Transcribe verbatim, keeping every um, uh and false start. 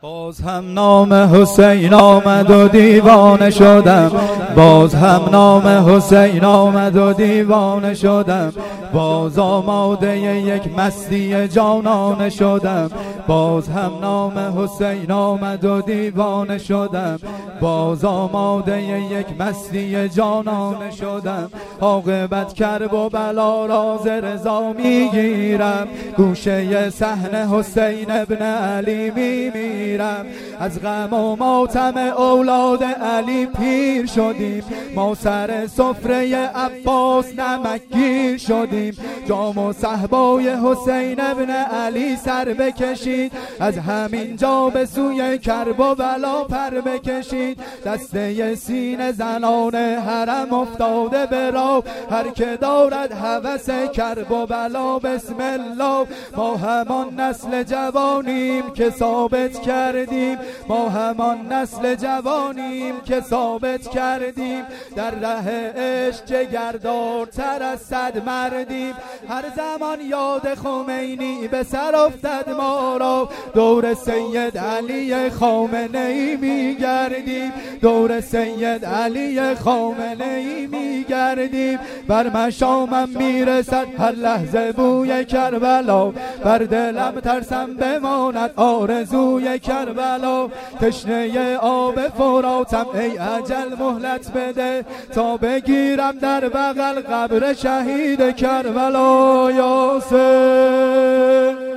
باز هم نام حسین آمد و دیوانه شدم، باز هم نام حسین آمد و دیوانه شدم، باز آماده یک مستی جانانه شدم، باز هم نام حسین آمد و دیوانه شدم، باز آماده یک مستی جانانه شدم. عاقبت کرب و بلا را ز رضا میگیرم، گوشه صحن حسین ابن علی میمیرم. از غم و ماتم اولاد علی پیر شدیم، ما سر سفره عباس نمکگیر شدیم. جام و صحبای حسین ابن علی سر بکشید، از همین جا به سوی کرب و بلا پر بکشید. دسته سینه زنان حرم افتاده به راه، هر که دارد هوس کرب و بلا بسم الله. ما همان نسل جوانیم که ثابت کردیم، ما همان نسل جوانیم که ثابت کردیم. در ره عشق جگردارتر از صد مردیم، هر زمان یاد خمینی به سر افتد ما را. دور سید علی خامنه ای میگردیم، دور سید علی خامنه ای میگردیم. بر مشامم میرسد هر لحظه بوی کربلا، بر دلم ترسم بماند آرزوی کربلا. تشنه آب فراتم ای اجل مهلت بده، تا بگیرم در بغل قبر شهید کربلا. یاسر